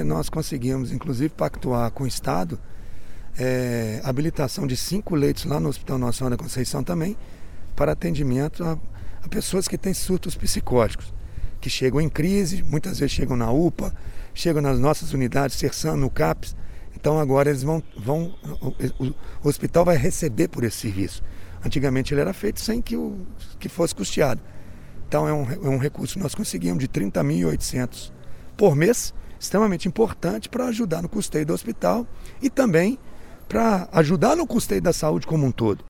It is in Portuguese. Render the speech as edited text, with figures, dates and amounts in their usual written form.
nós conseguimos, inclusive, pactuar com o Estado, habilitação de 5 leitos lá no Hospital Nossa Senhora da Conceição também, para atendimento a pessoas que têm surtos psicóticos, que chegam em crise, muitas vezes chegam na UPA, chegam nas nossas unidades, Sersan, no CAPS. Então agora eles o hospital vai receber por esse serviço. Antigamente ele era feito sem que fosse custeado. Então é um recurso que nós conseguimos de 30.800 por mês, extremamente importante para ajudar no custeio do hospital e também para ajudar no custeio da saúde como um todo.